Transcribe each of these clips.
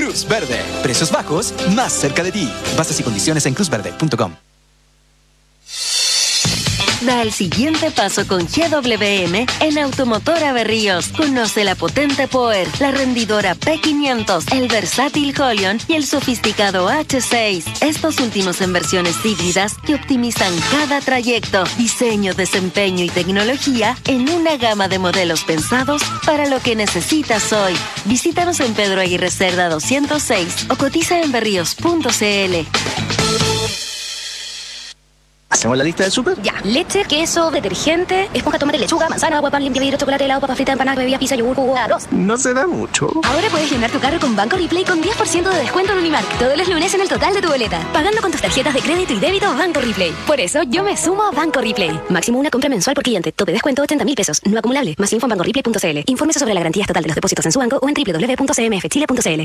Cruz Verde. Precios bajos, más cerca de ti. Bases y condiciones en cruzverde.com. Da el siguiente paso con GWM en Automotora Berríos. Conoce la potente Power, la rendidora P500, el versátil Holion y el sofisticado H6. Estos últimos en versiones híbridas que optimizan cada trayecto, diseño, desempeño y tecnología en una gama de modelos pensados para lo que necesitas hoy. Visítanos en Pedro Aguirre Cerda 206 o cotiza en berríos.cl. ¿Hacemos la lista del súper? Ya. Leche, queso, detergente, esponja, tomate, lechuga, manzana, agua, pan, limpia vidrio, chocolate, helado, papa frita, empanada, bebida, pizza, yogur, jugo, arroz. No se da mucho. Ahora puedes llenar tu carro con Banco Replay con 10% de descuento en Unimark todos los lunes en el total de tu boleta. Pagando con tus tarjetas de crédito y débito Banco Replay. Por eso yo me sumo a Banco Replay. Máximo una compra mensual por cliente. Tope descuento 80.000 pesos. No acumulable. Más info en bancoreplay.cl. Infórmese sobre la garantía estatal de los depósitos en su banco o en www.cmfchile.cl.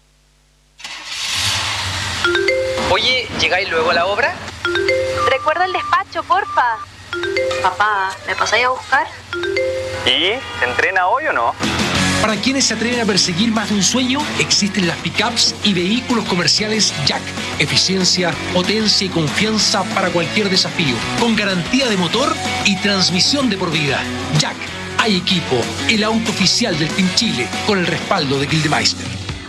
Oye, ¿llegáis luego a la obra? Recuerda el despacho, porfa. Papá, ¿me pasáis a buscar? ¿Y? ¿Se entrena hoy o no? Para quienes se atreven a perseguir más de un sueño, existen las pickups y vehículos comerciales Jack. Eficiencia, potencia y confianza para cualquier desafío. Con garantía de motor y transmisión de por vida. Jack, hay equipo. El auto oficial del Team Chile, con el respaldo de Gildemeister.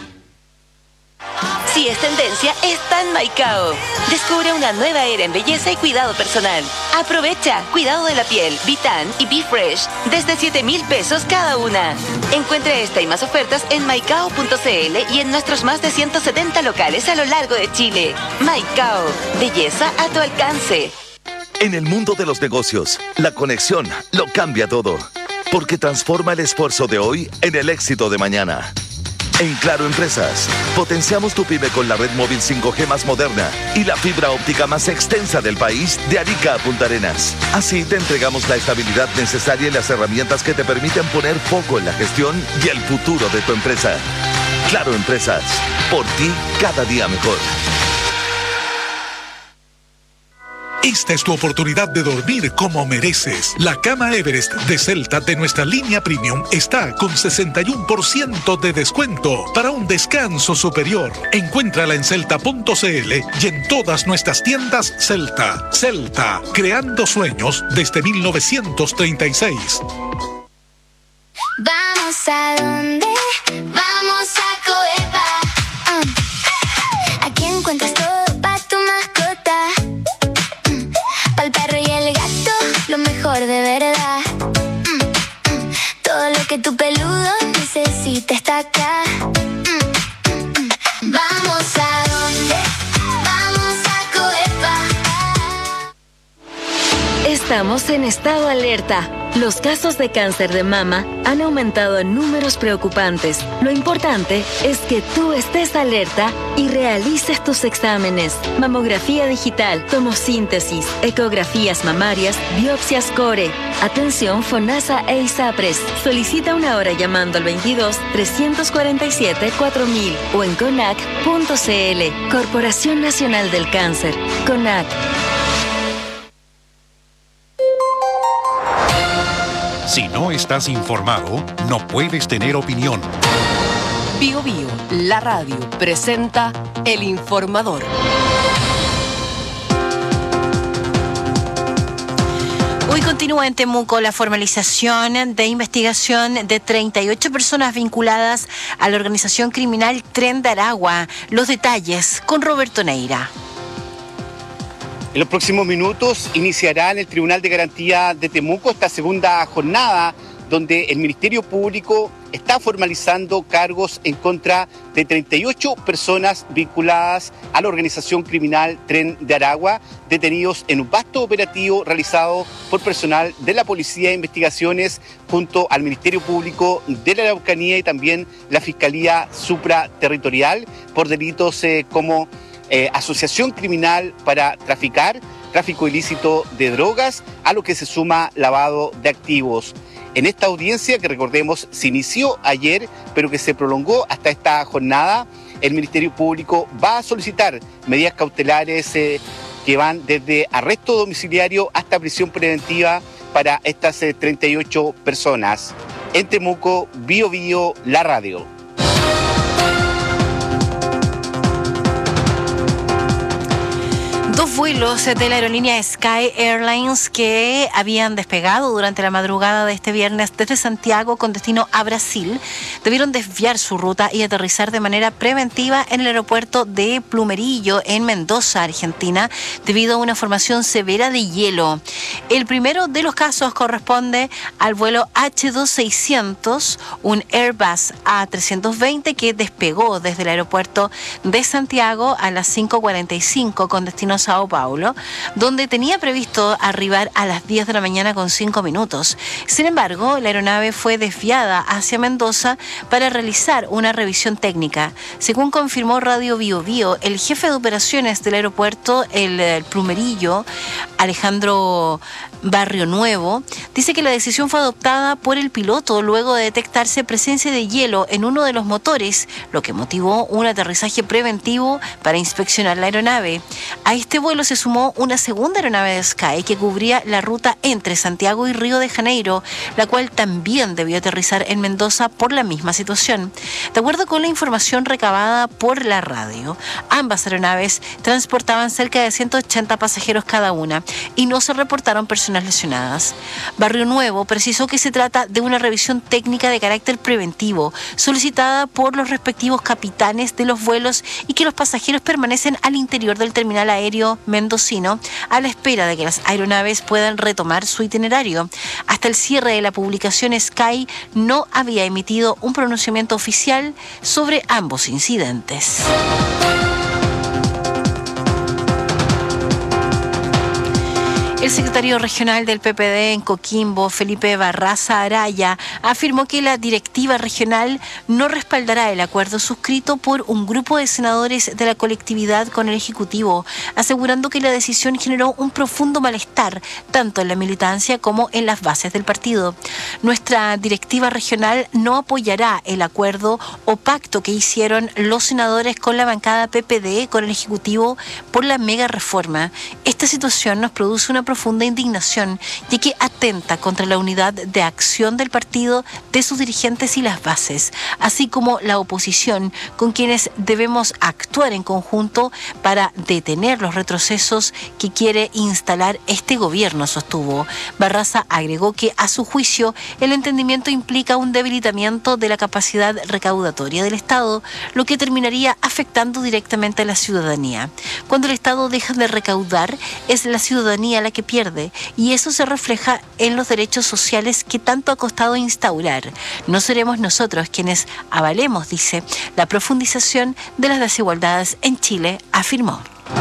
Si es tendencia, está en Maicao. Descubre una nueva era en belleza y cuidado personal. Aprovecha cuidado de la piel, Vitan y Be Fresh desde 7,000 pesos cada una. Encuentre esta y más ofertas en maicao.cl y en nuestros más de 170 locales a lo largo de Chile. Maicao, belleza a tu alcance. En el mundo de los negocios, la conexión lo cambia todo, porque transforma el esfuerzo de hoy en el éxito de mañana. En Claro Empresas, potenciamos tu pyme con la red móvil 5G más moderna y la fibra óptica más extensa del país de Arica a Punta Arenas. Así te entregamos la estabilidad necesaria y las herramientas que te permiten poner foco en la gestión y el futuro de tu empresa. Claro Empresas, por ti cada día mejor. Esta es tu oportunidad de dormir como mereces. La cama Everest de Celta de nuestra línea Premium está con 61% de descuento para un descanso superior. Encuéntrala en celta.cl y en todas nuestras tiendas Celta. Celta, creando sueños desde 1936. Vamos a donde, vamos a Coepa. Aquí encuentras todo para tu mascota. Pa'l perro y el gato, lo mejor de verdad. Todo lo que tu peludo necesita está acá. Vamos a donde, vamos a Coepa. Estamos en estado alerta. Los casos de cáncer de mama han aumentado en números preocupantes. Lo importante es que tú estés alerta y realices tus exámenes. Mamografía digital, tomosíntesis, ecografías mamarias, biopsias core. Atención FONASA e ISAPRES. Solicita una hora llamando al 22-347-4000 o en CONAC.cl. Corporación Nacional del Cáncer. CONAC. Si no estás informado, no puedes tener opinión. Bio Bio, la radio, presenta El Informador. Hoy continúa en Temuco la formalización de investigación de 38 personas vinculadas a la organización criminal Tren de Aragua. Los detalles con Roberto Neira. En los próximos minutos iniciará en el Tribunal de Garantía de Temuco esta segunda jornada donde el Ministerio Público está formalizando cargos en contra de 38 personas vinculadas a la organización criminal Tren de Aragua, detenidos en un vasto operativo realizado por personal de la Policía de Investigaciones junto al Ministerio Público de la Araucanía y también la Fiscalía Supraterritorial por delitos como asociación criminal para traficar, tráfico ilícito de drogas, a lo que se suma lavado de activos. En esta audiencia, que recordemos se inició ayer, pero que se prolongó hasta esta jornada, el Ministerio Público va a solicitar medidas cautelares que van desde arresto domiciliario hasta prisión preventiva para estas 38 personas. En Temuco, Bio Bio, la radio. vuelos de la aerolínea Sky Airlines que habían despegado durante la madrugada de este viernes desde Santiago con destino a Brasil debieron desviar su ruta y aterrizar de manera preventiva en el aeropuerto de Plumerillo en Mendoza, Argentina, debido a una formación severa de hielo. El primero de los casos corresponde al vuelo H2600, un Airbus A320 que despegó desde el aeropuerto de Santiago a las 5:45 con destino a Sao Paulo, donde tenía previsto arribar a las 10 de la mañana con 5 minutos. Sin embargo, la aeronave fue desviada hacia Mendoza para realizar una revisión técnica. Según confirmó Radio Bio Bio, el jefe de operaciones del aeropuerto, el Plumerillo, Alejandro Barrio Nuevo, dice que la decisión fue adoptada por el piloto luego de detectarse presencia de hielo en uno de los motores, lo que motivó un aterrizaje preventivo para inspeccionar la aeronave. A este vuelo se sumó una segunda aeronave de Sky que cubría la ruta entre Santiago y Río de Janeiro, la cual también debió aterrizar en Mendoza por la misma situación. De acuerdo con la información recabada por la radio, ambas aeronaves transportaban cerca de 180 pasajeros cada una y no se reportaron personas lesionadas. Barrio Nuevo precisó que se trata de una revisión técnica de carácter preventivo solicitada por los respectivos capitanes de los vuelos y que los pasajeros permanecen al interior del terminal aéreo mendocino a la espera de que las aeronaves puedan retomar su itinerario. Hasta el cierre de la publicación, Sky no había emitido un pronunciamiento oficial sobre ambos incidentes. El secretario regional del PPD en Coquimbo, Felipe Barraza Araya, afirmó que la directiva regional no respaldará el acuerdo suscrito por un grupo de senadores de la colectividad con el Ejecutivo, asegurando que la decisión generó un profundo malestar tanto en la militancia como en las bases del partido. Nuestra directiva regional no apoyará el acuerdo o pacto que hicieron los senadores con la bancada PPD con el Ejecutivo por la mega reforma. Esta situación nos produce una profunda indignación, ya que atenta contra la unidad de acción del partido, de sus dirigentes y las bases, así como la oposición, con quienes debemos actuar en conjunto para detener los retrocesos que quiere instalar este gobierno, sostuvo. Barraza agregó que, a su juicio, el entendimiento implica un debilitamiento de la capacidad recaudatoria del Estado, lo que terminaría afectando directamente a la ciudadanía. Cuando el Estado deja de recaudar, es la ciudadanía la que pierde, y eso se refleja en los derechos sociales que tanto ha costado instaurar. No seremos nosotros quienes avalemos, dice, la profundización de las desigualdades en Chile, afirmó.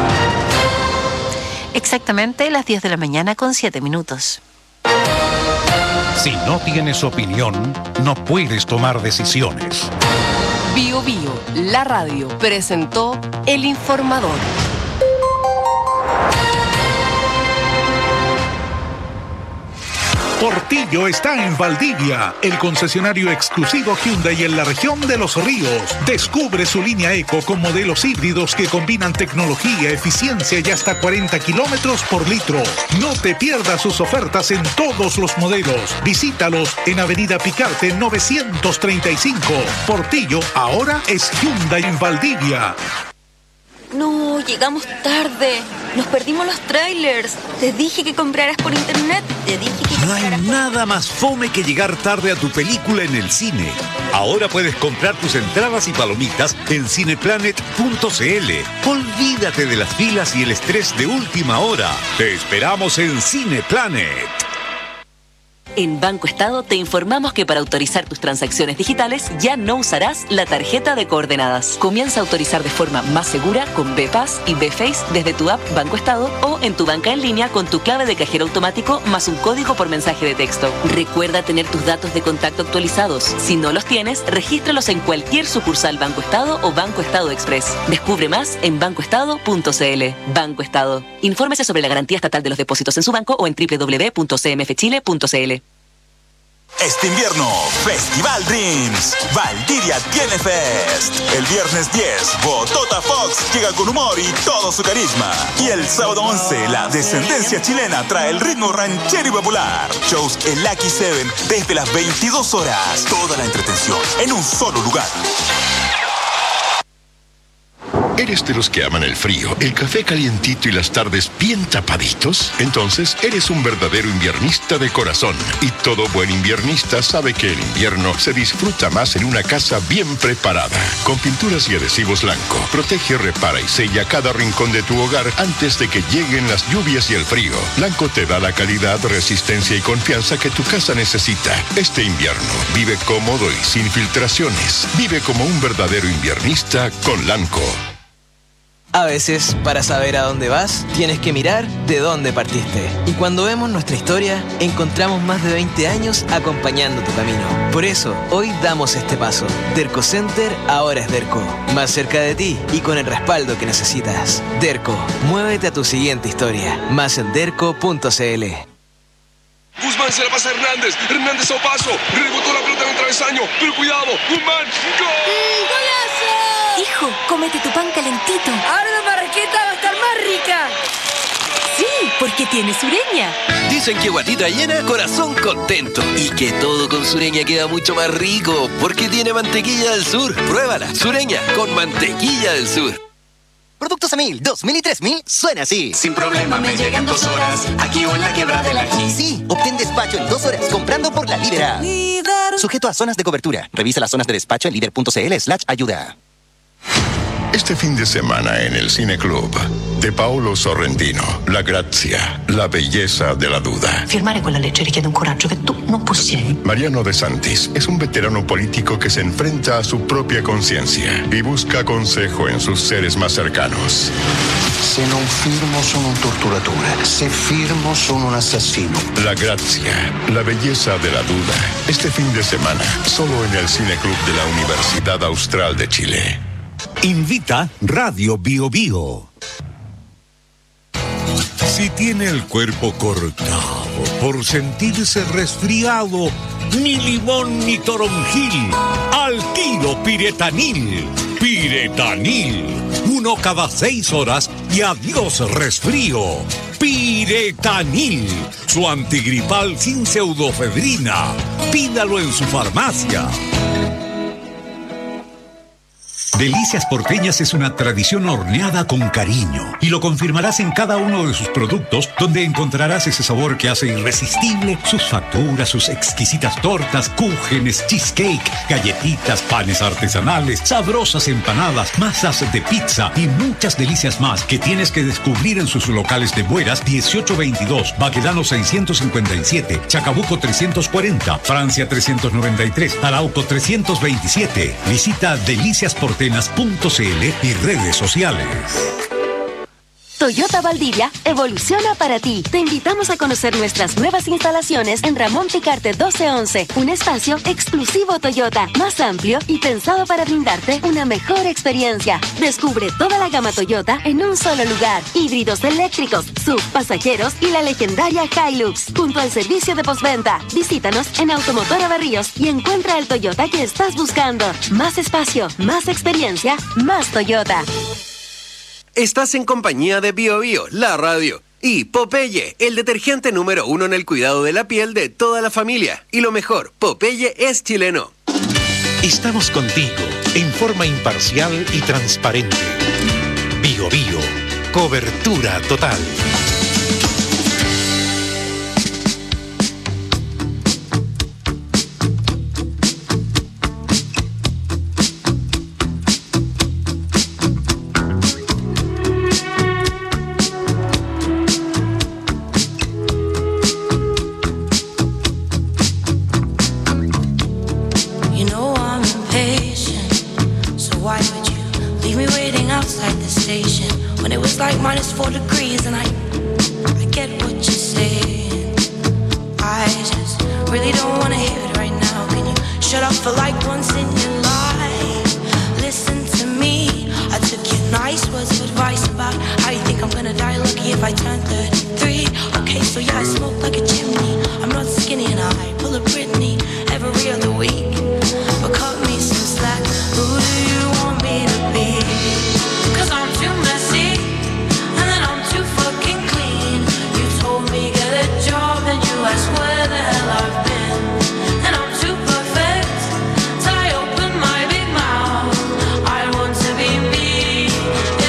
Exactamente las 10 de la mañana con 7 minutos. Si no tienes opinión, no puedes tomar decisiones. Bio Bio, la radio, presentó El Informador. Portillo está en Valdivia, el concesionario exclusivo Hyundai en la región de Los Ríos. Descubre su línea Eco con modelos híbridos que combinan tecnología, eficiencia y hasta 40 kilómetros por litro. No te pierdas sus ofertas en todos los modelos. Visítalos en Avenida Picarte 935. Portillo ahora es Hyundai en Valdivia. No, llegamos tarde. Nos perdimos los trailers. Te dije que compraras por internet. No hay nada más fome que llegar tarde a tu película en el cine. Ahora puedes comprar tus entradas y palomitas en cineplanet.cl. Olvídate de las filas y el estrés de última hora. Te esperamos en Cineplanet. En Banco Estado te informamos que para autorizar tus transacciones digitales ya no usarás la tarjeta de coordenadas. Comienza a autorizar de forma más segura con BPass y BFace desde tu app Banco Estado o en tu banca en línea con tu clave de cajero automático más un código por mensaje de texto. Recuerda tener tus datos de contacto actualizados. Si no los tienes, regístralos en cualquier sucursal Banco Estado o Banco Estado Express. Descubre más en bancoestado.cl. Banco Estado. Infórmese sobre la garantía estatal de los depósitos en su banco o en www.cmfchile.cl. Este invierno, Festival Dreams. Valdivia tiene Fest. El viernes 10, Botota Fox llega con humor y todo su carisma. Y el sábado 11, la descendencia chilena trae el ritmo ranchero y popular. Shows en Lucky 7 desde las 22 horas. Toda la entretención en un solo lugar. ¿Eres de los que aman el frío, el café calientito y las tardes bien tapaditos? Entonces, eres un verdadero inviernista de corazón. Y todo buen inviernista sabe que el invierno se disfruta más en una casa bien preparada. Con pinturas y adhesivos Lanco, protege, repara y sella cada rincón de tu hogar antes de que lleguen las lluvias y el frío. Lanco te da la calidad, resistencia y confianza que tu casa necesita. Este invierno, vive cómodo y sin filtraciones. Vive como un verdadero inviernista con Lanco. A veces, para saber a dónde vas, tienes que mirar de dónde partiste. Y cuando vemos nuestra historia, encontramos más de 20 años acompañando tu camino. Por eso, hoy damos este paso. Derco Center ahora es Derco. Más cerca de ti y con el respaldo que necesitas. Derco, muévete a tu siguiente historia. Más en derco.cl. Guzmán se la pasa a Hernández. Hernández a paso. Rebotó la pelota en el travesaño. Pero cuidado. Guzmán. ¡Gol! ¡Golazo! Hijo, cómete tu pan calentito. Ahora la marraqueta va a estar más rica. Sí, porque tiene Sureña. Dicen que guatita llena, corazón contento. Y que todo con Sureña queda mucho más rico. Porque tiene mantequilla del sur. Pruébala. Sureña con mantequilla del sur. Productos Emil, 2000 y 3000 suena así. Sin problema me llegan 2 horas, aquí o en la Quebrada del Ají. Sí, obtén despacho en 2 horas comprando por la Líder. Sujeto a zonas de cobertura. Revisa las zonas de despacho en líder.cl/ayuda. Este fin de semana en el Cine Club, de Paolo Sorrentino, La grazia, la belleza de la duda. Firmare quella legge richiede un coraggio che tu non possiedi. Mariano De Santis es un veterano político que se enfrenta a su propia conciencia y busca consejo en sus seres más cercanos. Se non firmo sono un torturatore, se firmo sono un assassino. La grazia, la belleza de la duda. Este fin de semana, solo en el Cine Club de la Universidad Austral de Chile. Invita Radio Bio Bio. Si tiene el cuerpo cortado por sentirse resfriado, ni limón ni toronjil, al tiro Piretanil. Piretanil, 1 cada 6 horas y adiós resfrío. Piretanil, su antigripal sin pseudofedrina. Pídalo en su farmacia. Delicias Porteñas es una tradición horneada con cariño y lo confirmarás en cada uno de sus productos, donde encontrarás ese sabor que hace irresistible sus facturas, sus exquisitas tortas, cúgenes, cheesecake, galletitas, panes artesanales, sabrosas empanadas, masas de pizza y muchas delicias más que tienes que descubrir en sus locales de Bueras 1822, Baquedano 657, Chacabuco 340, Francia 393, Arauco 327. Visita Delicias Porteñas.cl y redes sociales. Toyota Valdivia evoluciona para ti. Te invitamos a conocer nuestras nuevas instalaciones en Ramón Picarte 1211, un espacio exclusivo Toyota, más amplio y pensado para brindarte una mejor experiencia. Descubre toda la gama Toyota en un solo lugar. Híbridos eléctricos, SUV, pasajeros y la legendaria Hilux, junto al servicio de postventa. Visítanos en Automotora Berríos y encuentra el Toyota que estás buscando. Más espacio, más experiencia, más Toyota. Estás en compañía de Bio Bio, la radio, y Popeye, el detergente número 1 en el cuidado de la piel de toda la familia. Y lo mejor, Popeye es chileno. Estamos contigo, en forma imparcial y transparente. Bio Bio, cobertura total. -4 degrees and I get what you're saying. I just really don't wanna hear it right now. Can you shut up for like once in your life? Listen to me. I took your nice words of advice about how you think I'm gonna die lucky if I turn 33. Okay, so yeah, I smoke like a chimney. I'm not skinny and I pull a Britney every other week. But cut me some slack. Who do you want me to be? 'Cause I'm too messy. That's where the hell I've been. And I'm too perfect till I open my big mouth. I want to be me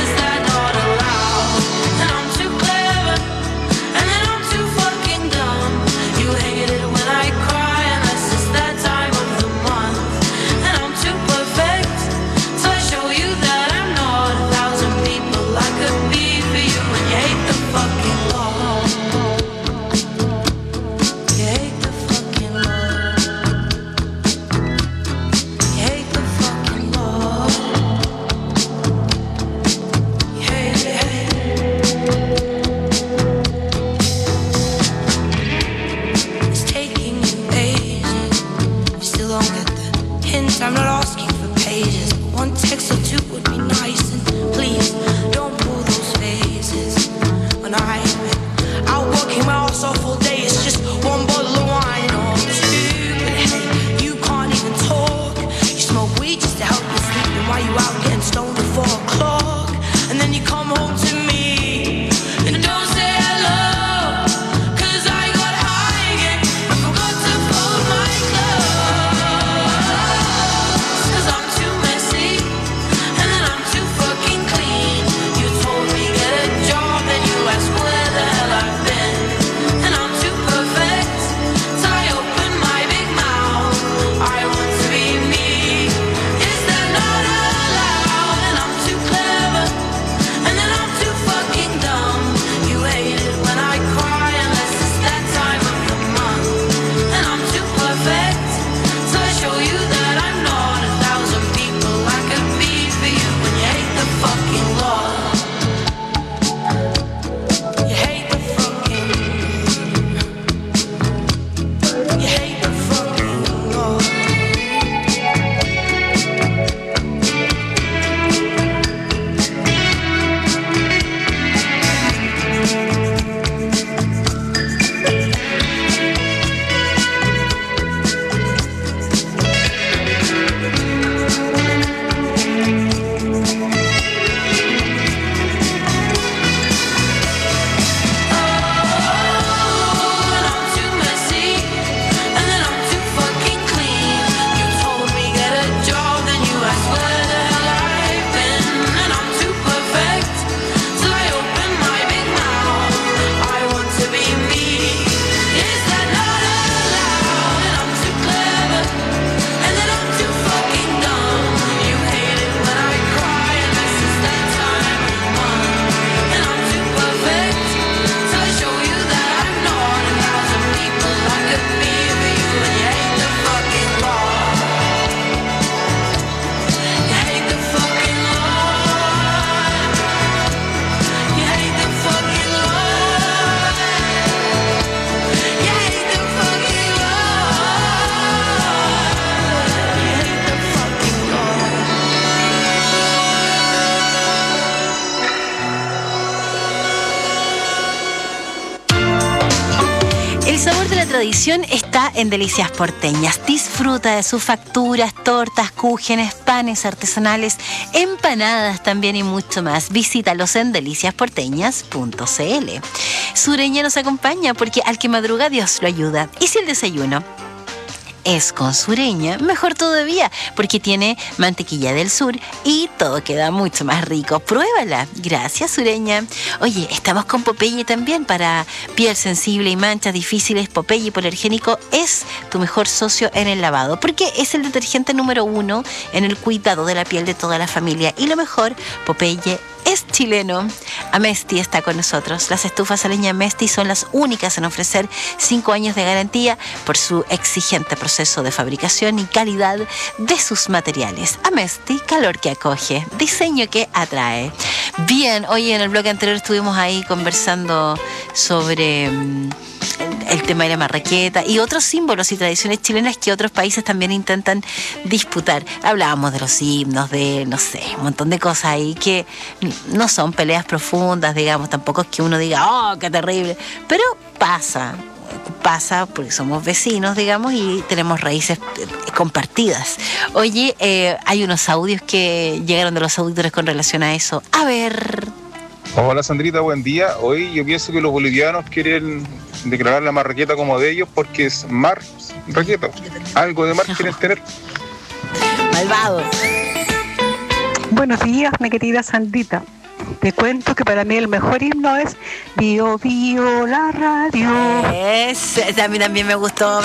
la tradición está en Delicias Porteñas. Disfruta de sus facturas, tortas, cúgenes, panes artesanales, empanadas también y mucho más. Visítalos en deliciasporteñas.cl. Sureña nos acompaña porque al que madruga Dios lo ayuda. ¿Y si el desayuno es con Sureña? Mejor todavía, porque tiene mantequilla del sur y todo queda mucho más rico. Pruébala. Gracias, Sureña. Oye, estamos con Popeye también para piel sensible y manchas difíciles. Popeye Hipoalergénico es tu mejor socio en el lavado, porque es el detergente número 1 en el cuidado de la piel de toda la familia. Y lo mejor, Popeye es chileno. Amesti está con nosotros. Las estufas a leña Amesti son las únicas en ofrecer 5 años de garantía por su exigente proceso de fabricación y calidad de sus materiales. Amesti, calor que acoge, diseño que atrae. Bien, hoy en el bloque anterior estuvimos ahí conversando sobre el tema de la marraqueta y otros símbolos y tradiciones chilenas que otros países también intentan disputar. Hablábamos de los himnos, de, no sé, un montón de cosas ahí que no son peleas profundas, digamos, tampoco es que uno diga, oh, qué terrible, pero pasa porque somos vecinos, digamos, y tenemos raíces compartidas. Oye, hay unos audios que llegaron de los auditores con relación a eso. A ver. Hola Sandrita, buen día. Hoy yo pienso que los bolivianos quieren declarar la marraqueta como de ellos porque es marraqueta. Algo de mar quieren tener. Malvado. Buenos días, mi querida Sandrita. Te cuento que para mí el mejor himno es Bio Bio la radio. A mí también me gustó.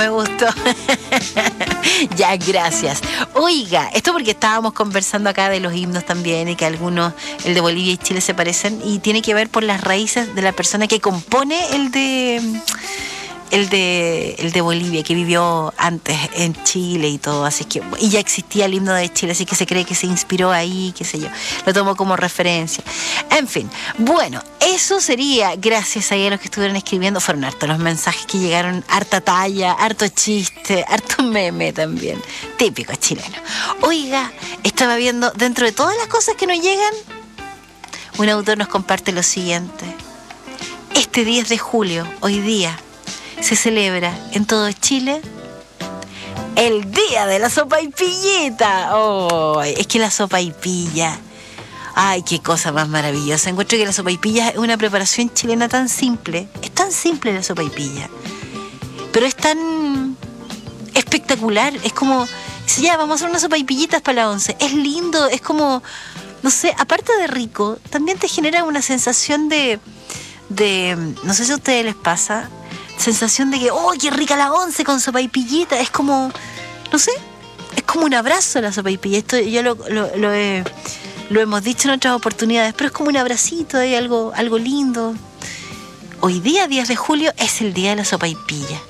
Ya, gracias. Oiga, esto porque estábamos conversando acá de los himnos también y que algunos, el de Bolivia y Chile se parecen y tiene que ver por las raíces de la persona que compone el de Bolivia, que vivió antes en Chile y todo, así que, y ya existía el himno de Chile, así que se cree que se inspiró ahí, qué sé yo, lo tomo como referencia. En fin, bueno, eso sería, gracias a los que estuvieron escribiendo, fueron hartos los mensajes que llegaron, harta talla, harto chiste, harto meme también, típico chileno. Oiga, estaba viendo, dentro de todas las cosas que nos llegan, un autor nos comparte lo siguiente: este 10 de julio, hoy día, se celebra en todo Chile el Día de la Sopaipillita. Oh, es que la sopaipilla, ay, qué cosa más maravillosa. Encuentro que la sopaipilla es una preparación chilena tan simple. Es tan simple la sopaipilla, pero es tan espectacular. Es como, ya, vamos a hacer unas sopaipillitas para la 11. Es lindo, es como, no sé, aparte de rico, también te genera una sensación de no sé si a ustedes les pasa, sensación de que, oh, qué rica la 11 con sopaipillita. Es como, no sé, es como un abrazo la sopaipilla. Esto ya lo hemos dicho en otras oportunidades, pero es como un abracito, hay algo lindo. Hoy día, 10 de julio, es el día de la sopaipilla.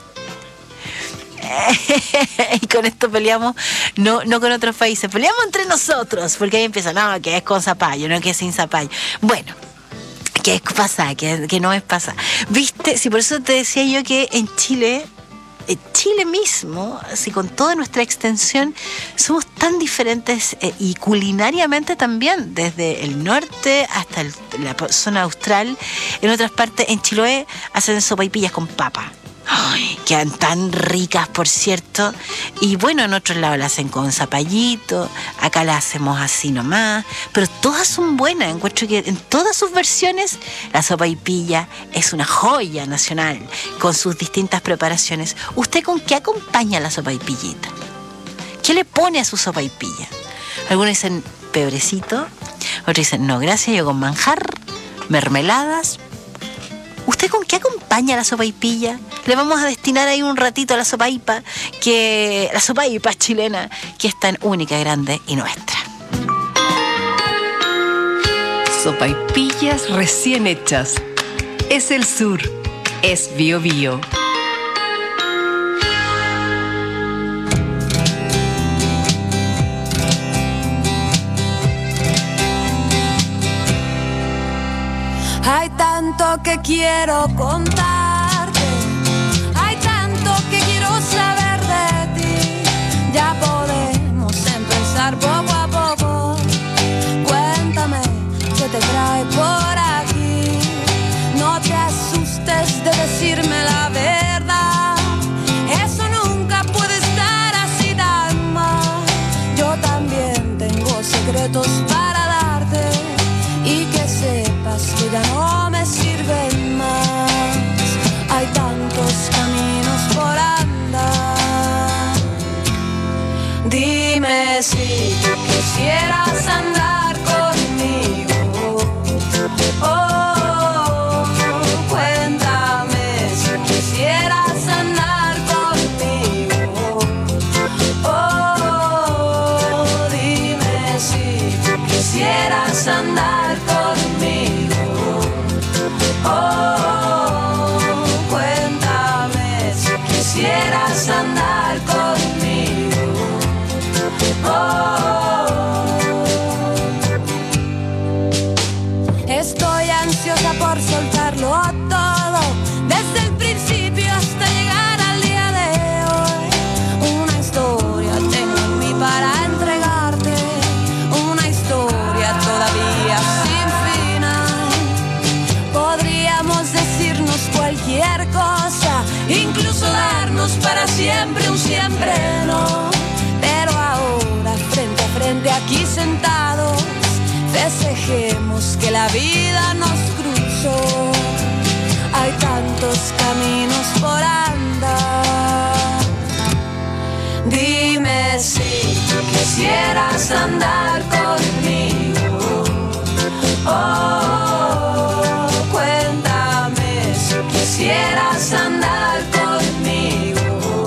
Y con esto peleamos, no con otros países, peleamos entre nosotros, porque ahí empieza, no, que es con zapallo, no que es sin zapallo. Bueno, que es pasada, que no es pasada. ¿Viste? Sí, por eso te decía yo que en Chile mismo, así con toda nuestra extensión, somos tan diferentes y culinariamente también, desde el norte hasta la zona austral. En otras partes, en Chiloé, hacen sopaipillas con papa. Ay, quedan tan ricas, por cierto. Y bueno, en otros lados la hacen con zapallito, acá la hacemos así nomás, pero todas son buenas. Encuentro que en todas sus versiones la sopaipilla es una joya nacional, con sus distintas preparaciones. ¿Usted con qué acompaña la sopaipillita? ¿Qué le pone a su sopaipilla? Algunos dicen pebrecito, otros dicen no gracias, yo con manjar, mermeladas. ¿Usted con qué acompaña la sopaipilla? Le vamos a destinar ahí un ratito a la sopaipa chilena, que es tan única, grande y nuestra. Sopaipillas recién hechas. Es el sur. Es Bio Bio. Hay tanto que quiero contarte, hay tanto que quiero saber de ti. Ya podemos empezar poco a poco. Cuéntame qué te trae por aquí. No te asustes de decirme la verdad. andar conmigo? Oh, cuéntame si quisieras andar conmigo. Estoy ansiosa por soltarlo todo, desde el principio hasta llegar al día de hoy. Una historia tengo en mí para entregarte, una historia todavía sin final. Podríamos decirnos cualquier cosa, incluso darnos para siempre un siempre no. Pero ahora frente a frente aquí sentados, festejemos que la vida nos cruzó. Hay tantos caminos por andar. Dime si quisieras andar conmigo. Oh, cuéntame si quisieras andar conmigo.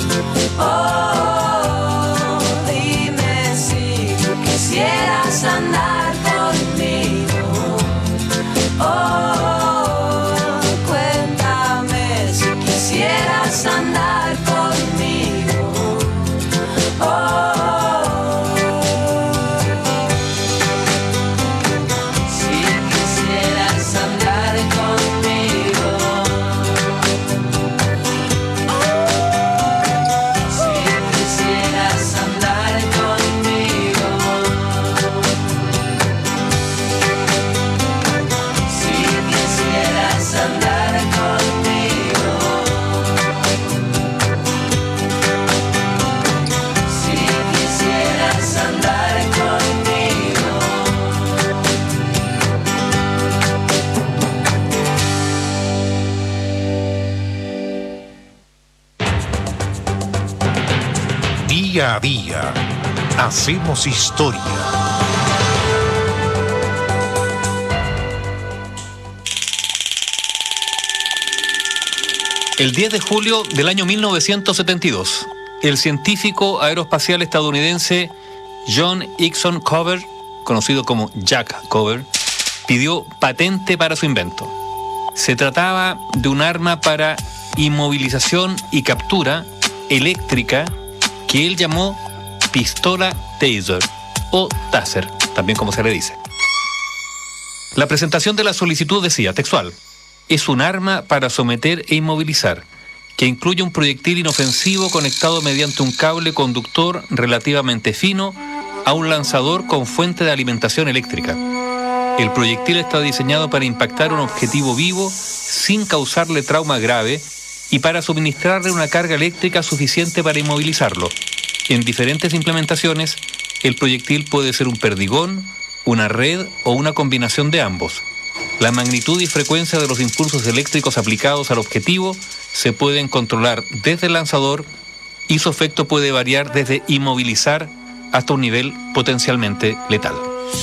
Oh, dime si quisieras andar conmigo. Oh, cuéntame si quisieras andar conmigo. Oh, si quisieras andar conmigo. Si quisieras andar conmigo. Si quisieras andar conmigo. Si quisieras andar conmigo. Día a día, hacemos historia. El 10 de julio del año 1972, el científico aeroespacial estadounidense John Hickson Cover, conocido como Jack Cover, pidió patente para su invento. Se trataba de un arma para inmovilización y captura eléctrica que él llamó pistola taser o taser, también como se le dice. La presentación de la solicitud decía, textual: es un arma para someter e inmovilizar, que incluye un proyectil inofensivo conectado mediante un cable conductor relativamente fino a un lanzador con fuente de alimentación eléctrica. El proyectil está diseñado para impactar un objetivo vivo sin causarle trauma grave y para suministrarle una carga eléctrica suficiente para inmovilizarlo. En diferentes implementaciones, el proyectil puede ser un perdigón, una red o una combinación de ambos. La magnitud y frecuencia de los impulsos eléctricos aplicados al objetivo se pueden controlar desde el lanzador y su efecto puede variar desde inmovilizar hasta un nivel potencialmente letal.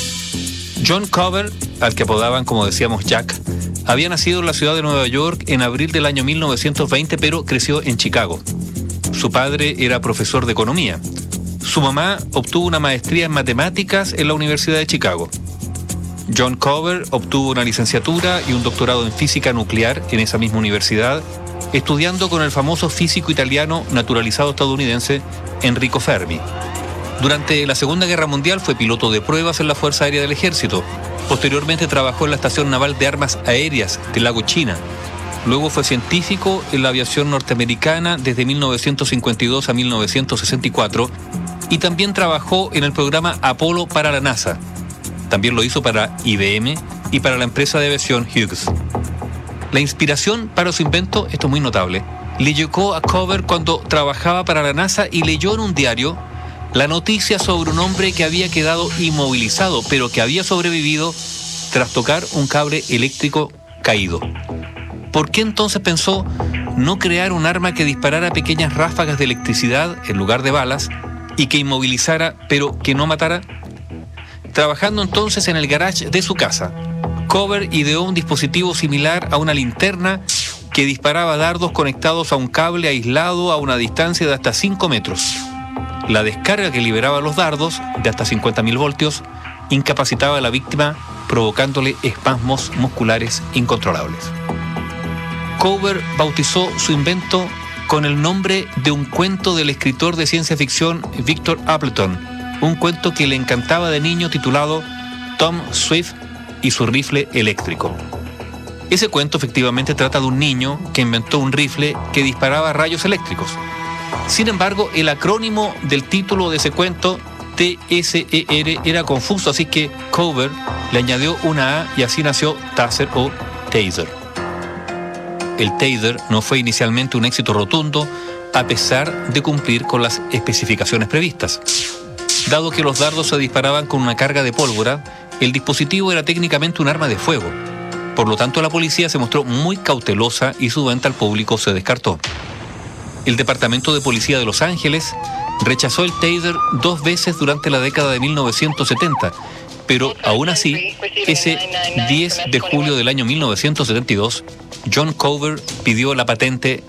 John Cover, al que apodaban, como decíamos, Jack, había nacido en la ciudad de Nueva York en abril del año 1920, pero creció en Chicago. Su padre era profesor de economía. Su mamá obtuvo una maestría en matemáticas en la Universidad de Chicago. John Cover obtuvo una licenciatura y un doctorado en física nuclear en esa misma universidad, estudiando con el famoso físico italiano naturalizado estadounidense Enrico Fermi. Durante la Segunda Guerra Mundial fue piloto de pruebas en la Fuerza Aérea del Ejército. Posteriormente trabajó en la Estación Naval de Armas Aéreas del Lago China. Luego fue científico en la aviación norteamericana desde 1952 a 1964 y también trabajó en el programa Apolo para la NASA. También lo hizo para IBM y para la empresa de aviación Hughes. La inspiración para su invento, esto es muy notable, le llegó a Cover cuando trabajaba para la NASA y leyó en un diario la noticia sobre un hombre que había quedado inmovilizado, pero que había sobrevivido tras tocar un cable eléctrico caído. ¿Por qué entonces pensó no crear un arma que disparara pequeñas ráfagas de electricidad en lugar de balas y que inmovilizara, pero que no matara? Trabajando entonces en el garage de su casa, Cover ideó un dispositivo similar a una linterna que disparaba dardos conectados a un cable aislado a una distancia de hasta 5 metros. La descarga que liberaba los dardos, de hasta 50.000 voltios, incapacitaba a la víctima provocándole espasmos musculares incontrolables. Cover bautizó su invento con el nombre de un cuento del escritor de ciencia ficción Victor Appleton, un cuento que le encantaba de niño titulado Tom Swift y su rifle eléctrico. Ese cuento efectivamente trata de un niño que inventó un rifle que disparaba rayos eléctricos. Sin embargo, el acrónimo del título de ese cuento, TSER, era confuso, así que Cover le añadió una A y así nació Taser o Taser. El Taser no fue inicialmente un éxito rotundo a pesar de cumplir con las especificaciones previstas. Dado que los dardos se disparaban con una carga de pólvora, el dispositivo era técnicamente un arma de fuego. Por lo tanto, la policía se mostró muy cautelosa y su venta al público se descartó. El Departamento de Policía de Los Ángeles rechazó el Taser 2 veces durante la década de 1970, pero aún así, ese 10 de julio del año 1972, John Cover pidió la patente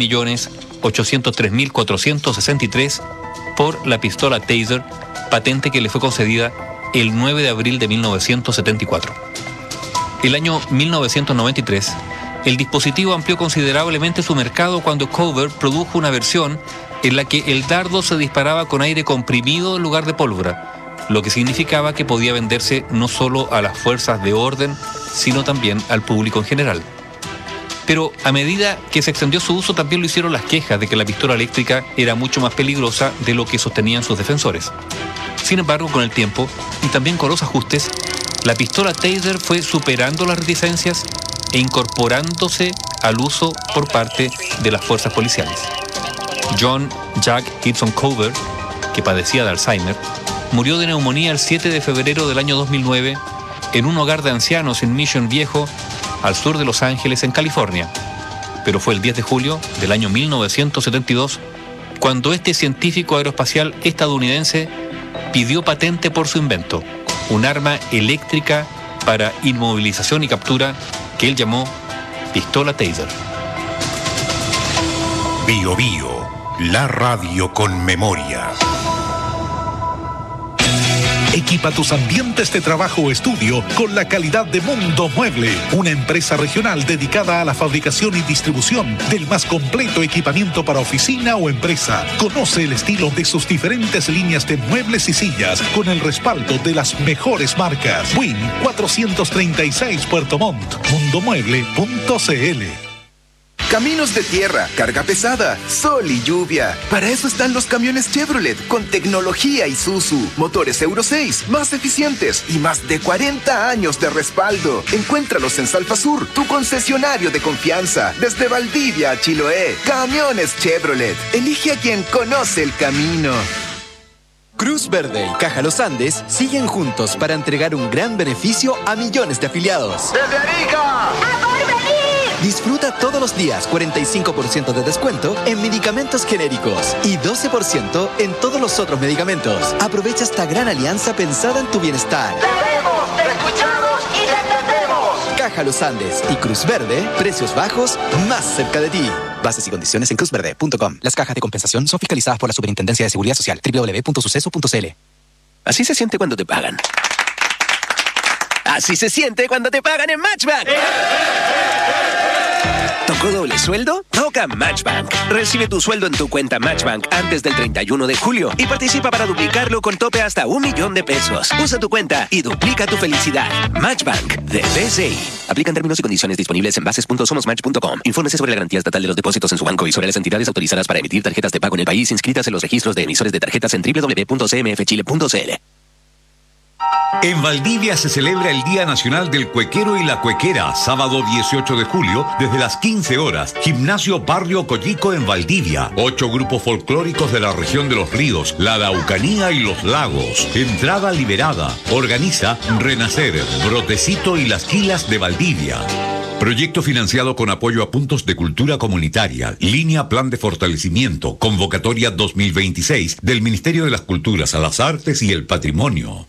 3.803.463 por la pistola Taser, patente que le fue concedida el 9 de abril de 1974. El año 1993, el dispositivo amplió considerablemente su mercado cuando Cover produjo una versión en la que el dardo se disparaba con aire comprimido en lugar de pólvora, lo que significaba que podía venderse no solo a las fuerzas de orden, sino también al público en general. Pero a medida que se extendió su uso, también lo hicieron las quejas de que la pistola eléctrica era mucho más peligrosa de lo que sostenían sus defensores. Sin embargo, con el tiempo, y también con los ajustes, la pistola Taser fue superando las reticencias e incorporándose al uso por parte de las fuerzas policiales. John Jack Gibson Cover, que padecía de Alzheimer, murió de neumonía el 7 de febrero del año 2009 en un hogar de ancianos en Mission Viejo, al sur de Los Ángeles, en California. Pero fue el 10 de julio del año 1972 cuando este científico aeroespacial estadounidense pidió patente por su invento, un arma eléctrica para inmovilización y captura que él llamó pistola Taser. Bio Bio, la radio con memoria. Equipa tus ambientes de trabajo o estudio con la calidad de Mundo Mueble, una empresa regional dedicada a la fabricación y distribución del más completo equipamiento para oficina o empresa. Conoce el estilo de sus diferentes líneas de muebles y sillas con el respaldo de las mejores marcas. Win 436 Puerto Montt, mundomueble.cl. Caminos de tierra, carga pesada, sol y lluvia. Para eso están los camiones Chevrolet con tecnología Isuzu. Motores Euro 6, más eficientes y más de 40 años de respaldo. Encuéntralos en Salfasur, tu concesionario de confianza. Desde Valdivia a Chiloé, camiones Chevrolet. Elige a quien conoce el camino. Cruz Verde y Caja Los Andes siguen juntos para entregar un gran beneficio a millones de afiliados. ¡Desde Arica! ¡A Porvenir! Disfruta todos los días 45% de descuento en medicamentos genéricos y 12% en todos los otros medicamentos. Aprovecha esta gran alianza pensada en tu bienestar. ¡Te vemos, te escuchamos y te entendemos! Caja Los Andes y Cruz Verde, precios bajos más cerca de ti. Bases y condiciones en cruzverde.com. Las cajas de compensación son fiscalizadas por la Superintendencia de Seguridad Social. www.suceso.cl. Así se siente cuando te pagan. Así se siente cuando te pagan en Matchbank. ¿Tocó doble sueldo? Toca Matchbank. Recibe tu sueldo en tu cuenta Matchbank antes del 31 de julio y participa para duplicarlo con tope hasta $1.000.000. Usa tu cuenta y duplica tu felicidad. Matchbank de BCI. Aplican términos y condiciones disponibles en bases.somosmatch.com. Infórmese sobre la garantía estatal de los depósitos en su banco y sobre las entidades autorizadas para emitir tarjetas de pago en el país inscritas en los registros de emisores de tarjetas en www.cmfchile.cl. En Valdivia se celebra el Día Nacional del Cuequero y la Cuequera, sábado 18 de julio, desde las 15 horas. Gimnasio Barrio Coyico en Valdivia. 8 grupos folclóricos de la región de los ríos, la Araucanía y los lagos. Entrada liberada. Organiza Renacer, Brotecito y las Quilas de Valdivia. Proyecto financiado con apoyo a puntos de cultura comunitaria, línea Plan de Fortalecimiento, convocatoria 2026 del Ministerio de las Culturas, las Artes y el Patrimonio.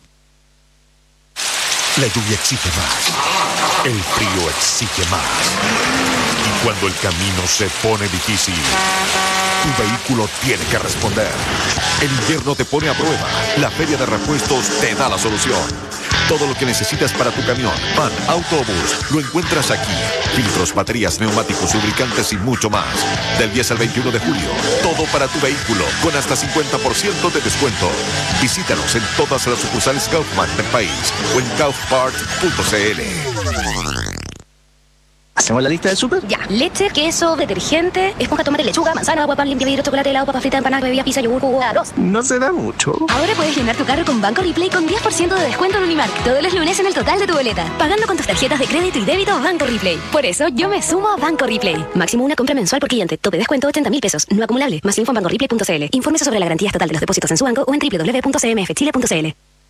La lluvia exige más, el frío exige más. Y cuando el camino se pone difícil, tu vehículo tiene que responder. El invierno te pone a prueba. La Feria de Repuestos te da la solución. Todo lo que necesitas para tu camión, van, autobús, lo encuentras aquí. Filtros, baterías, neumáticos, lubricantes y mucho más. Del 10 al 21 de julio, todo para tu vehículo, con hasta 50% de descuento. Visítanos en todas las sucursales Kaufman del país o en kaufpart.cl. ¿Hacemos la lista del súper? Ya. Leche, queso, detergente, esponja, tomate, lechuga, manzana, agua, pan, limpia, vidrio, chocolate, helado, papa frita, empanada, bebida, pizza, yogur, jugo, arroz. No se da mucho. Ahora puedes llenar tu carro con Banco Replay con 10% de descuento en Unimark todos los lunes en el total de tu boleta, pagando con tus tarjetas de crédito y débito Banco Replay. Por eso yo me sumo a Banco Replay. Máximo una compra mensual por cliente. Tope descuento 80.000 pesos. No acumulable. Más info en bancoreplay.cl. Infórmese sobre la garantía estatal de los depósitos en su banco o en www.cmfchile.cl.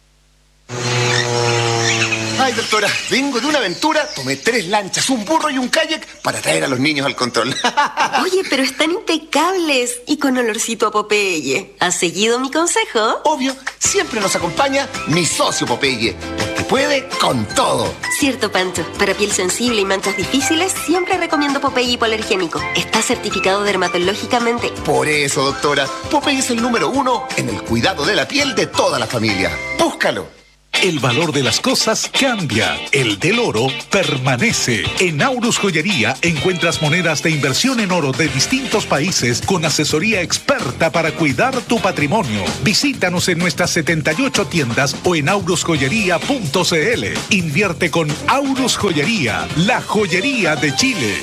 Ay, doctora, vengo de una aventura, tomé 3 lanchas, un burro y un kayak para traer a los niños al control. Oye, pero están impecables y con olorcito a Popeye. ¿Has seguido mi consejo? Obvio, siempre nos acompaña mi socio Popeye, porque puede con todo. Cierto, Pancho. Para piel sensible y manchas difíciles, siempre recomiendo Popeye hipoalergénico. Está certificado dermatológicamente. Por eso, doctora, Popeye es el número 1 en el cuidado de la piel de toda la familia. Búscalo. El valor de las cosas cambia. El del oro permanece. En Aurus Joyería encuentras monedas de inversión en oro de distintos países con asesoría experta para cuidar tu patrimonio. Visítanos en nuestras 78 tiendas o en aurusjoyería.cl. Invierte con Aurus Joyería, la joyería de Chile.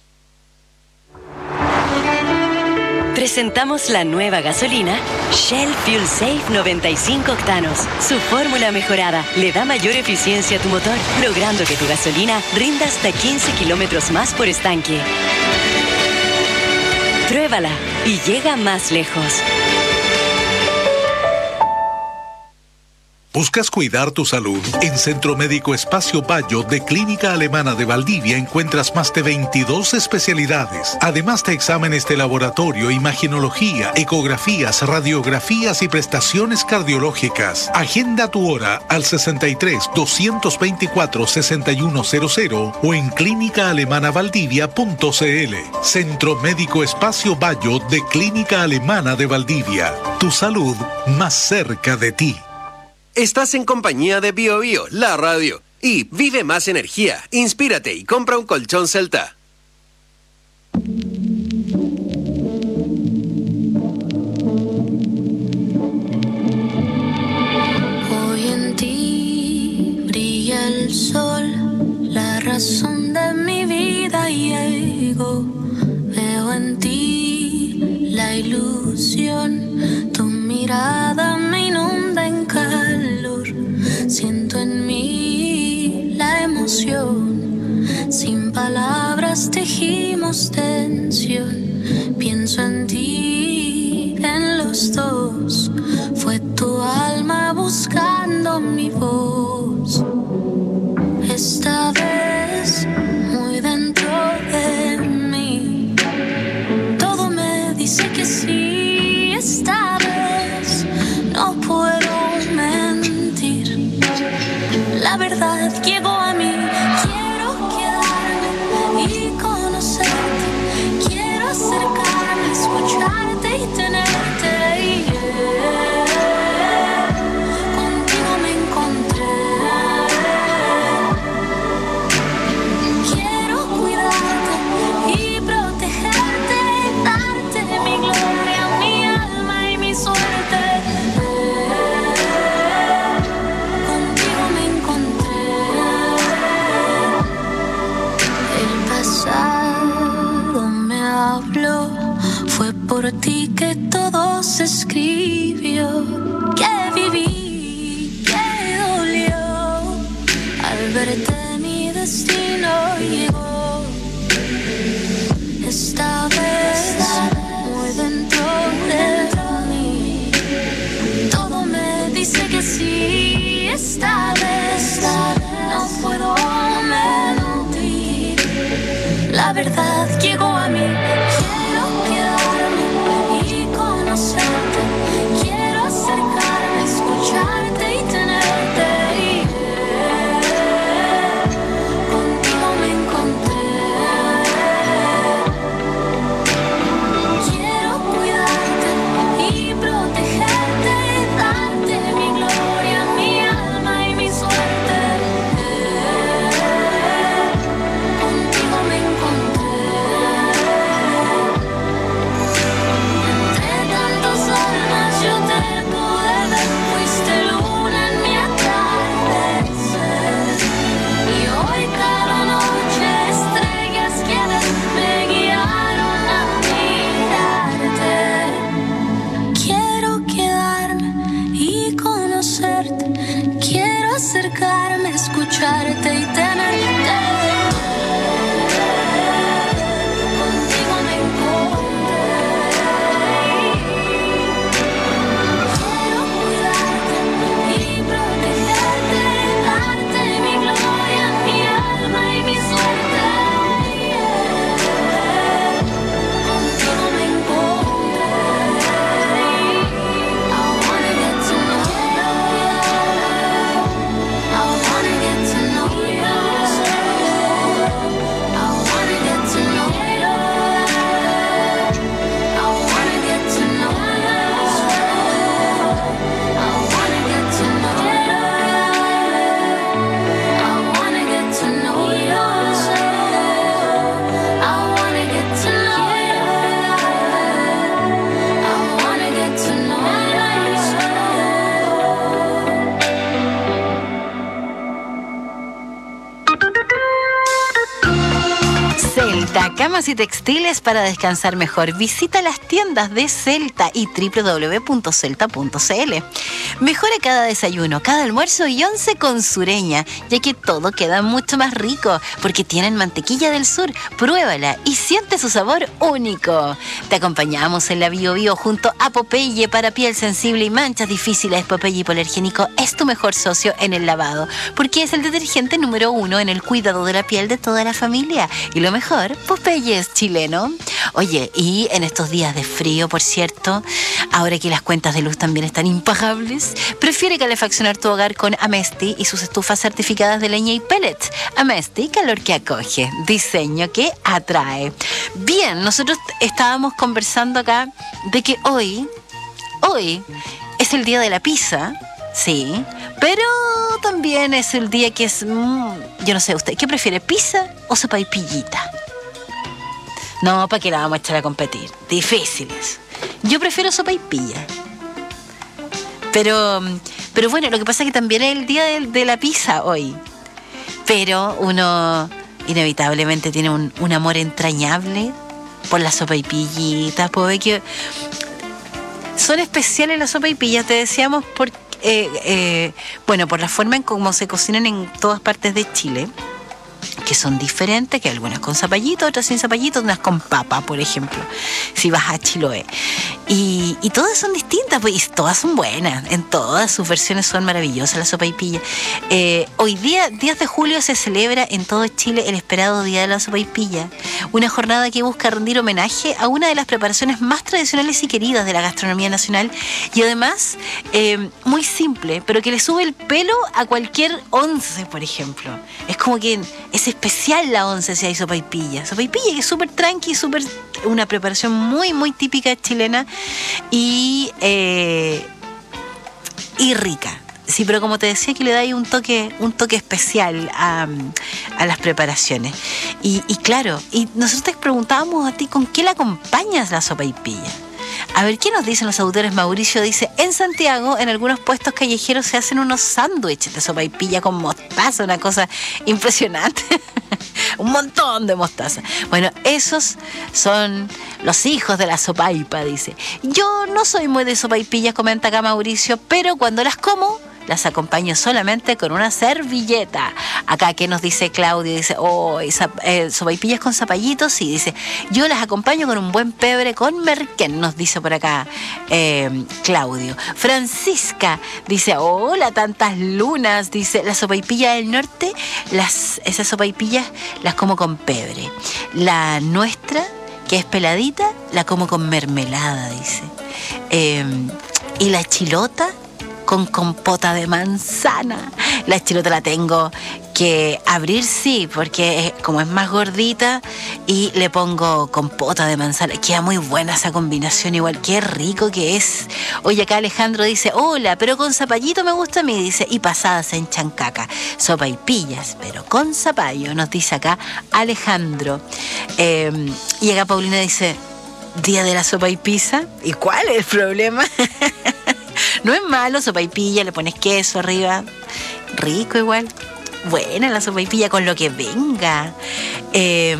Presentamos la nueva gasolina Shell Fuel Safe 95 octanos. Su fórmula mejorada le da mayor eficiencia a tu motor, logrando que tu gasolina rinda hasta 15 kilómetros más por estanque. Pruébala y llega más lejos. ¿Buscas cuidar tu salud? En Centro Médico Espacio Bayo de Clínica Alemana de Valdivia encuentras más de 22 especialidades, además de exámenes de laboratorio, imaginología, ecografías, radiografías y prestaciones cardiológicas. Agenda tu hora al 63-224-6100 o en clínicaalemanaValdivia.cl. Centro Médico Espacio Bayo de Clínica Alemana de Valdivia. Tu salud más cerca de ti. Estás en compañía de BioBio, la radio. Y vive más energía, inspírate y compra un colchón Celta. Hoy en ti brilla el sol, la razón de mi vida llegó. Veo en ti la ilusión, tu mirada me inunda en calor. Siento en mí la emoción, sin palabras tejimos tensión. Pienso en ti, en los dos, fue tu alma buscando mi voz. Esta vez, muy dentro de mí, todo me dice que sí. Esta vez, no puedo mentir, la verdad llegó a mí. Quiero quedarme y conocerte, quiero acercarme, escucharte y tenerte. Contigo me encontré. Quiero cuidarte y protegerte, darte mi gloria, mi alma y mi suerte. Contigo me encontré. El pasado me habló, fue por ti que todo se escribió, que viví, que dolió. Al verte mi destino llegó. Esta vez, muy dentro de mí, todo me dice que sí. Esta vez, no puedo mentir, la verdad llegó a mí. Quiero quedarme y conocerte, quiero acercarme, escucharte y tenerte. Contigo me encontré. Quiero cuidarte y protegerte, darte mi gloria, mi alma y mi suerte. verte y tenerte. Contigo me encontré. Quiero cuidarte y protegerte, darte mi gloria, mi alma y mi suerte. Contigo me encontré. I wanna get to know you. I wanna get to know you. I wanna get to know you. I wanna get to know you. I wanna get to know you. I wanna get to know you. I wanna get to know you. I wanna get to know you. Celta, camas y textiles para descansar mejor. Visita las tiendas de Celta y www.celta.cl. Mejora cada desayuno, cada almuerzo y once con Sureña, ya que todo queda mucho más rico, porque tienen mantequilla del sur. Pruébala y siente su sabor único. Te acompañamos en la Bio Bio junto a Popeye para piel sensible y manchas difíciles. Popeye hipoalergénico es tu mejor socio en el lavado, porque es el detergente número 1 en el cuidado de la piel de toda la familia. Y lo mejor, Popeye es chileno. Oye, y en estos días de frío, por cierto, ahora que las cuentas de luz también están impagables, prefiere calefaccionar tu hogar con Amesti y sus estufas certificadas de leña y pellets. Amesti, calor que acoge, diseño que atrae. Bien, nosotros estábamos conversando acá de que hoy es el día de la pizza, sí, pero también es el día que es, yo no sé, ¿usted qué prefiere, pizza o sopaipillita? No, ¿para qué la vamos a echar a competir? Difíciles. Yo prefiero sopaipilla. Pero bueno, lo que pasa es que también es el día de la pizza hoy. Pero uno inevitablemente tiene un amor entrañable por las sopaipillitas, porque son especiales las sopaipillas, te decíamos, por la forma en cómo se cocinan en todas partes de Chile, que son diferentes, que algunas con zapallito, otras sin zapallito, unas con papa, por ejemplo, si vas a Chiloé. Y todas son distintas, pues, y todas son buenas, en todas sus versiones son maravillosas las sopaipillas. Hoy día, 10 de julio, se celebra en todo Chile el esperado Día de la Sopaipilla, una jornada que busca rendir homenaje a una de las preparaciones más tradicionales y queridas de la gastronomía nacional, y además muy simple, pero que le sube el pelo a cualquier once, por ejemplo. Es como que es especial la once si hay sopaipilla. Sopaipilla que es súper tranqui, una preparación muy, muy típica chilena y rica. Sí, pero como te decía, que le da ahí un toque especial a las preparaciones. Y claro, y nosotros te preguntábamos a ti, ¿con qué la acompañas la sopaipilla? A ver, ¿qué nos dicen los autores? Mauricio dice, en Santiago, en algunos puestos callejeros se hacen unos sándwiches de sopaipilla con mostaza, una cosa impresionante. Un montón de mostaza. Bueno, esos son los hijos de la sopaipa, dice. Yo no soy muy de sopaipillas, comenta acá Mauricio, pero cuando las como, las acompaño solamente con una servilleta. Acá, ¿qué nos dice Claudio? Dice, sopaipillas con zapallitos. Sí, dice, yo las acompaño con un buen pebre con merquén, nos dice por acá Claudio. Francisca dice, hola, tantas lunas. Dice, la sopaipilla del norte, esas sopaipillas las como con pebre. La nuestra, que es peladita, la como con mermelada, dice. Y la chilota, con compota de manzana. La chilota la tengo que abrir, sí, porque como es más gordita, y le pongo compota de manzana. Queda muy buena esa combinación, igual. Qué rico que es. Oye, acá Alejandro dice, hola, pero con zapallito me gusta a mí, dice, y pasadas en chancaca. Sopaipillas, pero con zapallo, nos dice acá Alejandro. Y acá Paulina dice, día de la sopaipizza. ¿Y cuál es el problema? No es malo, sopaipilla, le pones queso arriba. Rico igual. Buena la sopaipilla con lo que venga. ¿Qué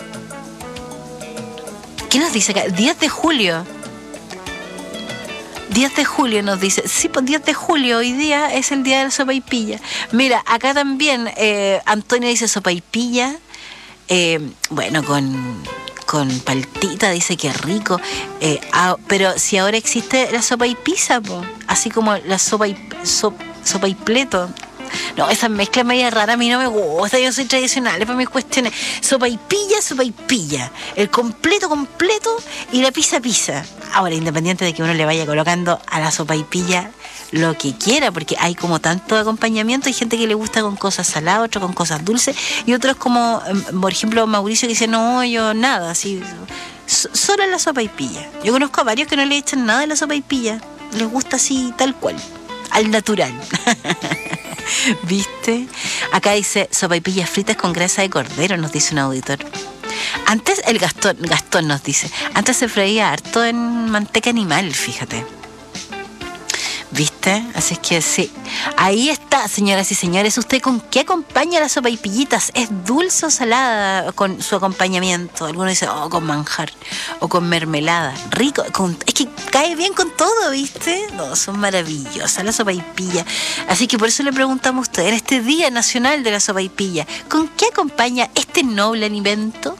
nos dice acá? 10 de julio. 10 de julio nos dice. Sí, pues 10 de julio, hoy día es el día de la sopaipilla. Mira, acá también Antonio dice sopaipilla. Bueno, con paltita, dice que rico. Pero si ahora existe la sopaipizza, po, así como la sopaipleto. No, esa mezcla media rara a mí no me gusta, yo soy tradicional para mis cuestiones. Sopaipilla, el completo y la pizza. Ahora, independiente de que uno le vaya colocando a la sopaipilla lo que quiera, porque hay como tanto acompañamiento, hay gente que le gusta con cosas saladas, otros con cosas dulces, y otros como, por ejemplo, Mauricio que dice, no, yo nada, así, solo la sopaipilla. Yo conozco a varios que no le echan nada de la sopaipilla, les gusta así, tal cual, al natural. ¿Viste? Acá dice sopaipillas fritas con grasa de cordero, nos dice un auditor. Antes, el Gastón nos dice, antes se freía harto en manteca animal, fíjate. ¿Viste? Así es que sí. Ahí está, señoras y señores. ¿Usted con qué acompaña las sopaipillitas? ¿Es dulce o salada con su acompañamiento? Algunos dicen, con manjar o con mermelada. Rico. Es que cae bien con todo, ¿viste? No, son maravillosas las sopaipillas. Así que por eso le preguntamos a usted, en este Día Nacional de la Sopaipilla, ¿con qué acompaña este noble alimento?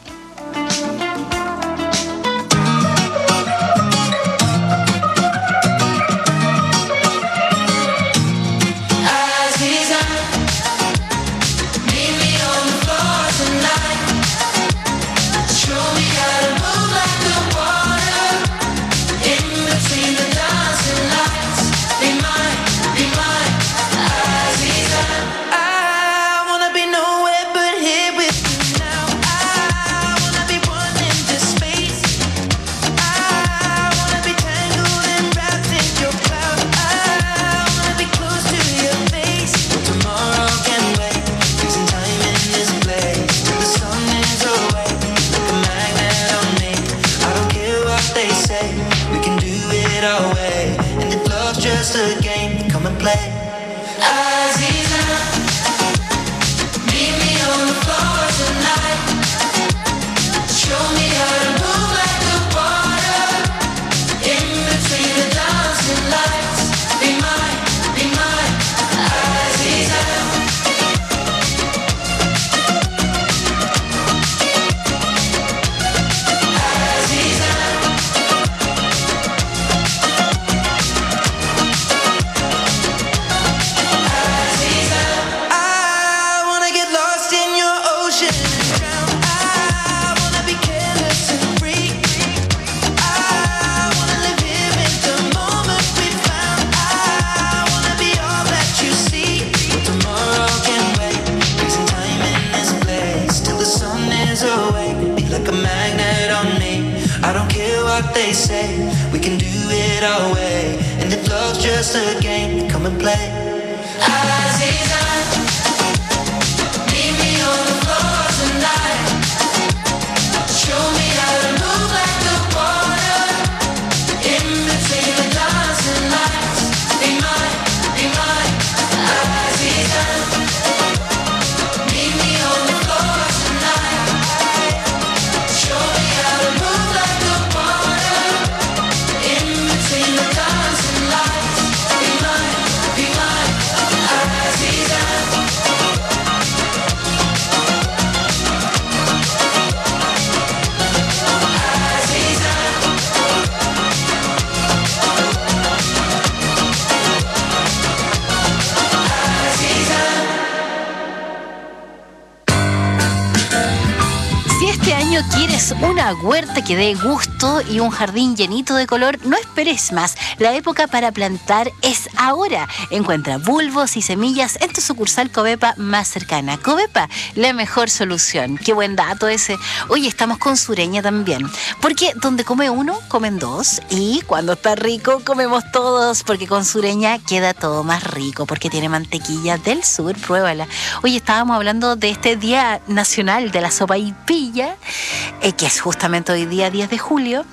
Una huerta que dé gusto y un jardín llenito de color, no esperes más. La época para plantar es ahora. Encuentra bulbos y semillas en tu sucursal Covepa más cercana. Covepa, la mejor solución. Qué buen dato ese. Oye, estamos con Sureña también. Porque donde come uno, comen dos. Y cuando está rico, comemos todos. Porque con Sureña queda todo más rico. Porque tiene mantequilla del sur. Pruébala. Oye, estábamos hablando de este Día Nacional de la Sopaipilla, que es justamente hoy día 10 de julio,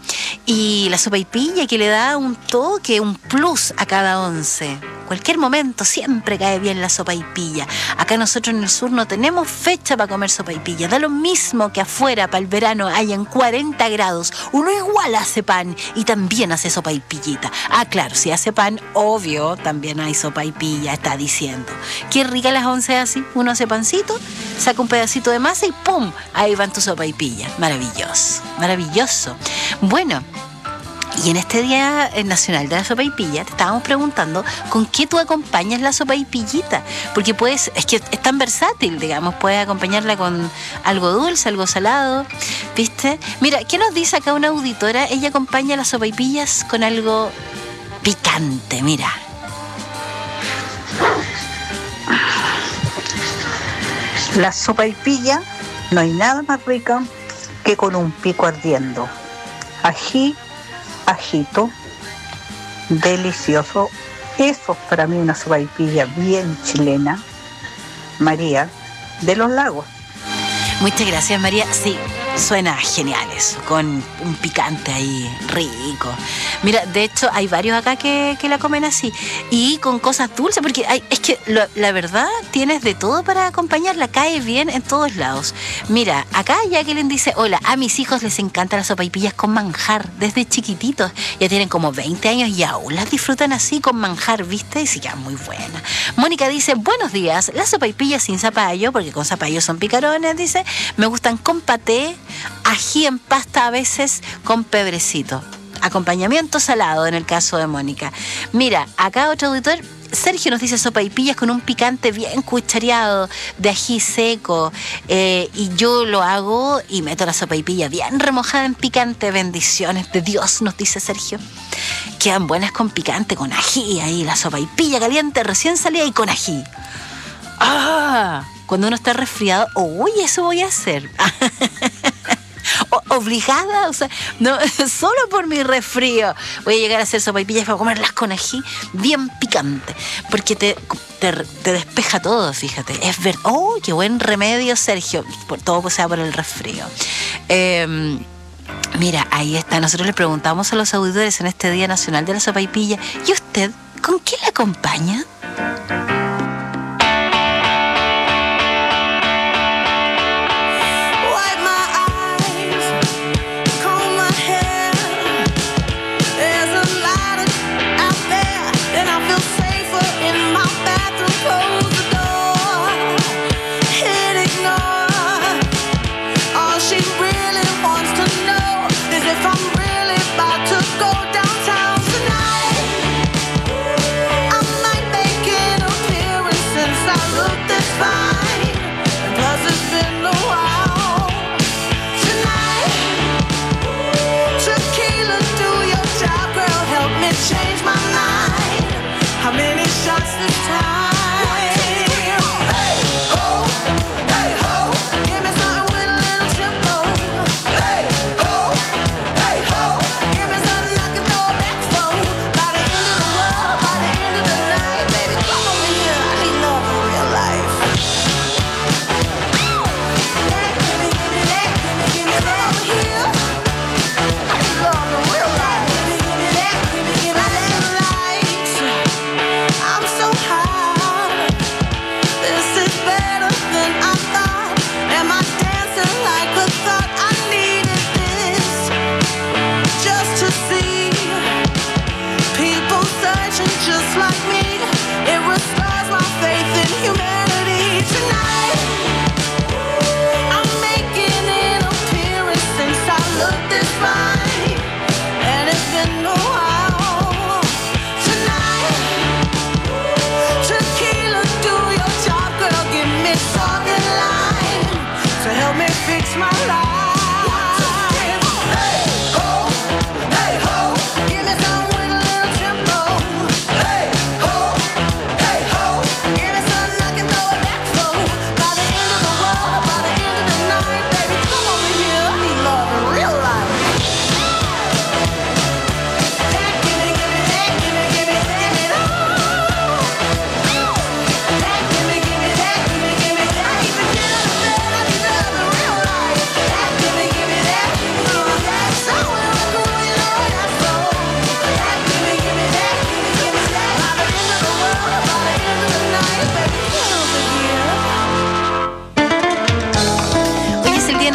Y la sopaipilla que le da un toque, un plus a cada once. Cualquier momento siempre cae bien la sopaipilla. Acá nosotros en el sur no tenemos fecha para comer sopaipilla. Da lo mismo que afuera para el verano hayan 40 grados. Uno igual hace pan y también hace sopaipillita. Ah, claro, si hace pan, obvio, también hay sopaipilla, está diciendo. Qué rica las once así. Uno hace pancito, saca un pedacito de masa y ¡pum! Ahí van tus sopaipillas. Maravilloso, maravilloso. Bueno, y en este Día Nacional de la Sopaipilla te estábamos preguntando con qué tú acompañas la sopaipillita, porque es que es tan versátil, digamos, puedes acompañarla con algo dulce, algo salado, ¿viste? Mira, ¿qué nos dice acá una auditora? Ella acompaña las sopaipillas con algo picante, mira. La sopaipilla no hay nada más rica que con un pico ardiendo. Ají, ajito, delicioso. Eso es para mí una sopaipilla bien chilena. María de los Lagos. Muchas gracias, María. Sí, suena genial eso, con un picante ahí rico. Mira, de hecho hay varios acá que la comen así y con cosas dulces, porque es que la verdad tienes de todo para acompañarla, cae bien en todos lados. Mira, acá Jacqueline dice: hola, a mis hijos les encantan las sopaipillas con manjar desde chiquititos, ya tienen como 20 años y aún las disfrutan así con manjar, ¿viste? Y sí, ya muy buena. Mónica dice: buenos días, las sopaipillas sin zapallo, porque con zapallo son picarones, dice, me gustan con paté, ají en pasta, a veces con pebrecito. Acompañamiento salado en el caso de Mónica. Mira, acá otro auditor, Sergio, nos dice sopaipillas con un picante bien cuchareado de ají seco, y yo lo hago y meto la sopaipilla bien remojada en picante. Bendiciones de Dios, nos dice Sergio. Quedan buenas con picante, con ají ahí, la sopaipilla caliente recién salida y con ají. ¡Ah! Cuando uno está resfriado, uy, eso voy a hacer. Obligada, o sea, no, solo por mi resfrío voy a llegar a hacer sopaipillas para comerlas con ají bien picante, porque te despeja todo, fíjate. Es verdad. ¡Oh, qué buen remedio, Sergio! Todo sea por el resfrío. Mira, ahí está. Nosotros le preguntamos a los auditores en este Día Nacional de la Sopaipilla: ¿y usted con qué la acompaña? Go downtown tonight. I might make it a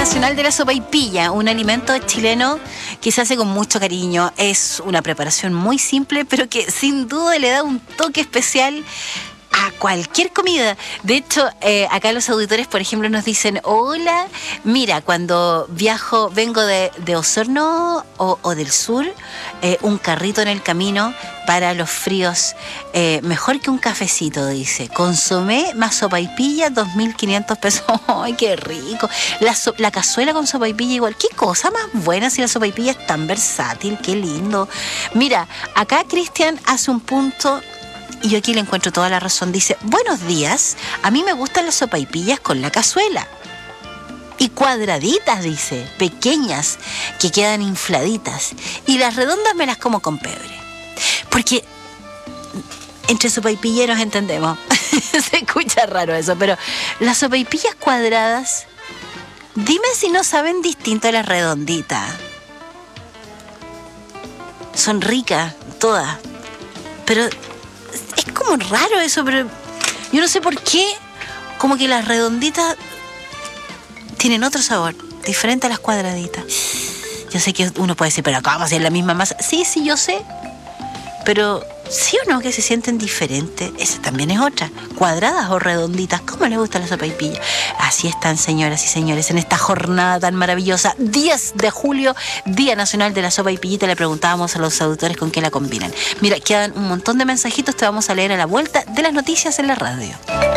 Nacional de la Sopaipilla, un alimento chileno que se hace con mucho cariño. Es una preparación muy simple, pero que sin duda le da un toque especial a cualquier comida. De hecho, acá los auditores, por ejemplo, nos dicen: hola, mira, cuando vengo de Osorno o del sur, un carrito en el camino para los fríos, mejor que un cafecito, dice. Consomé más sopaipilla, 2.500 pesos. ¡Ay, qué rico! La cazuela con sopaipilla igual. ¡Qué cosa más buena si la sopaipilla es tan versátil! ¡Qué lindo! Mira, acá Cristian hace un punto... Y yo aquí le encuentro toda la razón. Dice: buenos días, a mí me gustan las sopaipillas con la cazuela. Y cuadraditas, dice, pequeñas, que quedan infladitas. Y las redondas me las como con pebre. Porque entre sopaipilleros entendemos. Se escucha raro eso, pero las sopaipillas cuadradas, dime si no saben distinto a las redonditas. Son ricas, todas. Pero... es como raro eso, pero yo no sé por qué, como que las redonditas tienen otro sabor, diferente a las cuadraditas. Yo sé que uno puede decir, pero ¿cómo si es la misma masa? Sí, yo sé, pero sí o no que se sienten diferentes, esa también es otra. Cuadradas o redonditas, ¿cómo les gusta la sopaipilla? Así están, señoras y señores, en esta jornada tan maravillosa, 10 de julio, Día Nacional de la Sopaipillita. Le preguntábamos a los auditores con qué la combinan. Mira, quedan un montón de mensajitos, te vamos a leer a la vuelta de las noticias en la radio.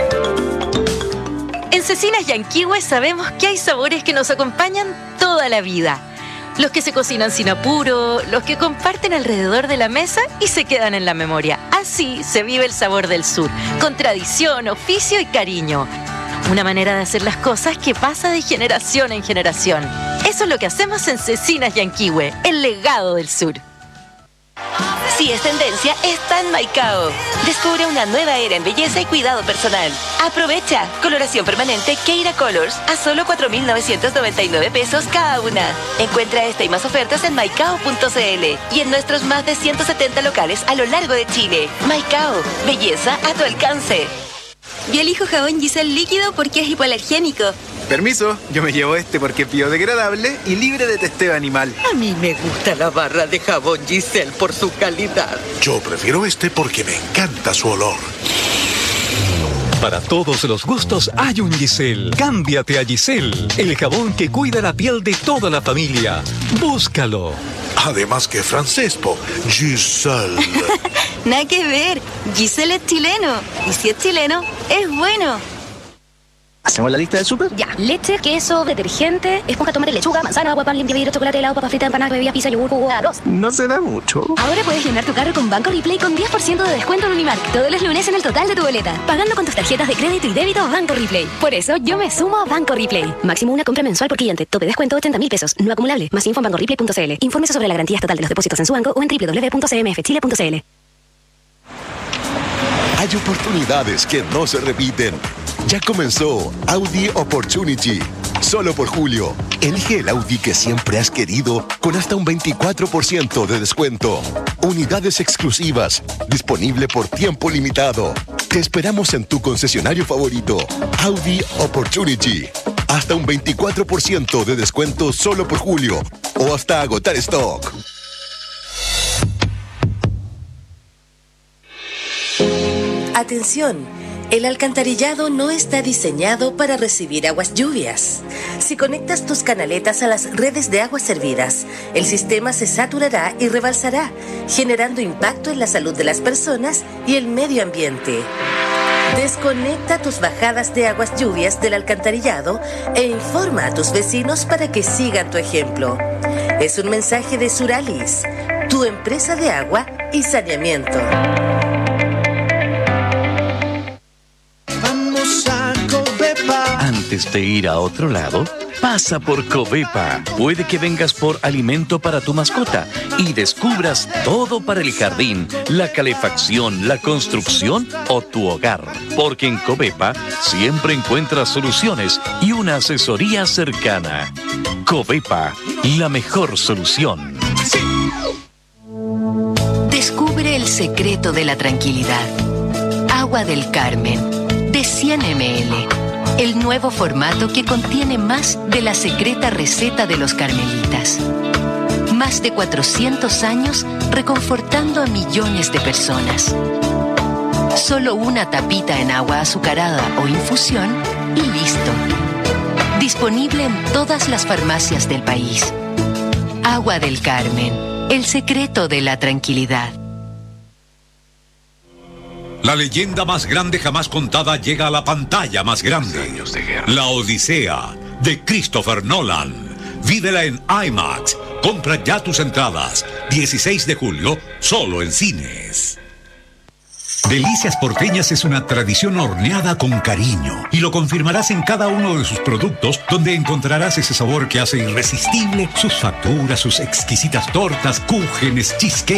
En Cecinas Yanquihue sabemos que hay sabores que nos acompañan toda la vida. Los que se cocinan sin apuro, los que comparten alrededor de la mesa y se quedan en la memoria. Así se vive el sabor del sur, con tradición, oficio y cariño. Una manera de hacer las cosas que pasa de generación en generación. Eso es lo que hacemos en Cecinas Yanquihue, el legado del sur. Si es tendencia, está en Maicao. Descubre una nueva era en belleza y cuidado personal. Aprovecha. Coloración permanente Keira Colors a solo 4.999 pesos cada una. Encuentra esta y más ofertas en maicao.cl y en nuestros más de 170 locales a lo largo de Chile. Maicao. Belleza a tu alcance. Yo elijo jabón Giselle líquido porque es hipoalergénico. Permiso, yo me llevo este porque es biodegradable y libre de testeo animal. A mí me gusta la barra de jabón Giselle por su calidad. Yo prefiero este porque me encanta su olor. Para todos los gustos hay un Giselle. Cámbiate a Giselle, el jabón que cuida la piel de toda la familia. Búscalo. Además que francés, Giselle. Nada que ver, Giselle es chileno. Y si es chileno, es bueno. ¿Hacemos la lista del súper? Ya. Leche, queso, detergente, esponja, tomate, lechuga, manzana, agua, pan, limpia, vidrio, chocolate, helado, papa frita, empanadas, bebida, pizza, yogur, jugo, arroz. No se da mucho. Ahora puedes llenar tu carro con Banco Replay con 10% de descuento en Unimark todos los lunes en el total de tu boleta, pagando con tus tarjetas de crédito y débito Banco Replay. Por eso yo me sumo a Banco Replay. Máximo una compra mensual por cliente. Tope descuento 80.000 pesos. No acumulable. Más info en bancoreplay.cl. Infórmese sobre la garantía estatal de los depósitos en su banco o en www.cmfchile.cl. Hay oportunidades que no se repiten. Ya comenzó Audi Opportunity. Solo por julio. Elige el Audi que siempre has querido con hasta un 24% de descuento. Unidades exclusivas. Disponible por tiempo limitado. Te esperamos en tu concesionario favorito. Audi Opportunity. Hasta un 24% de descuento solo por julio. O hasta agotar stock. Atención. El alcantarillado no está diseñado para recibir aguas lluvias. Si conectas tus canaletas a las redes de aguas servidas, el sistema se saturará y rebalsará, generando impacto en la salud de las personas y el medio ambiente. Desconecta tus bajadas de aguas lluvias del alcantarillado e informa a tus vecinos para que sigan tu ejemplo. Es un mensaje de Suralis, tu empresa de agua y saneamiento. Antes de ir a otro lado, pasa por Covepa. Puede que vengas por alimento para tu mascota y descubras todo para el jardín, la calefacción, la construcción o tu hogar. Porque en Covepa siempre encuentras soluciones y una asesoría cercana. Covepa, la mejor solución. Descubre el secreto de la tranquilidad. Agua del Carmen, de 100 ml. El nuevo formato que contiene más de la secreta receta de los carmelitas. Más de 400 años reconfortando a millones de personas. Solo una tapita en agua azucarada o infusión y listo. Disponible en todas las farmacias del país. Agua del Carmen, el secreto de la tranquilidad. La leyenda más grande jamás contada llega a la pantalla más grande. La Odisea, de Christopher Nolan. Vívela en IMAX. Compra ya tus entradas. 16 de julio, solo en cines. Delicias Porteñas es una tradición horneada con cariño y lo confirmarás en cada uno de sus productos, donde encontrarás ese sabor que hace irresistible sus facturas, sus exquisitas tortas, cúgenes, cheesecake